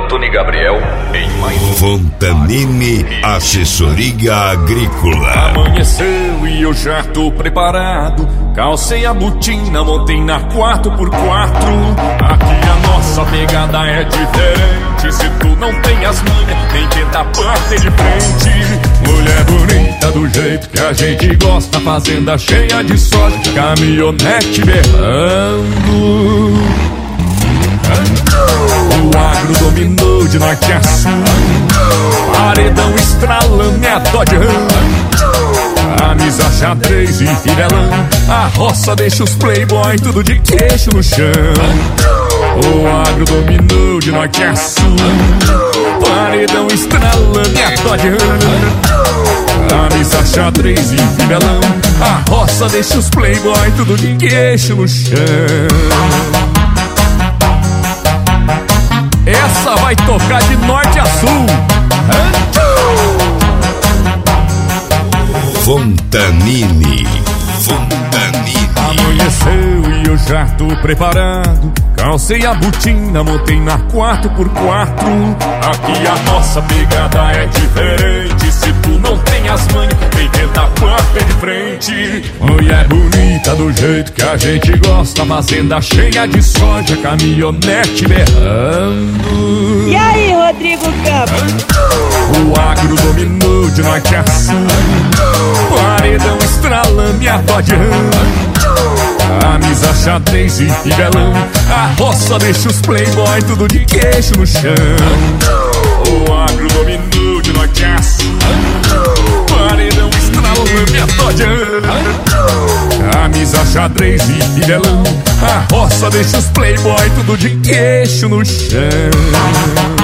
Anthony Gabriel em mais um Fontanini Assessoria Agrícola. Amanheceu e eu já tô preparado. Calcei a botina, montei na 4x4. Aqui a nossa pegada é diferente. Se tu não tem as manhas, nem tenta bater de frente. Mulher bonita do jeito que a gente gosta, fazenda cheia de soja, caminhonete berrando. O agro dominou de norte a sul, paredão estralando e a Dodge Ram, a misa xadrez e fivelão, a roça deixa os playboy tudo de queixo no chão. O agro dominou de norte a sul, paredão estralando e a Dodge Ram, a misa xadrez e fivelão, a roça deixa os playboy tudo de queixo no chão. Essa vai tocar de norte a sul. Fontanini. Amanheceu e eu já tô preparado. Calcei a botina, montei na 4x4. Aqui a nossa pegada é diferente. Se tu não tem as manhas, vem tentar bater de frente. Mulher bonita do jeito que a gente gosta, fazenda cheia de soja, caminhonete berrando. E aí, Rodrigo Campos? O agro dominou de norte a sul, paredão estralando e a Dodge Ram, a misa xadrez e fivelão, a roça deixa os playboy tudo de queixo no chão. O agro dominou de norte a sul, paredão estralando e a Dodge Ram, a misa xadrez e fivelão, a roça deixa os playboy tudo de queixo no chão.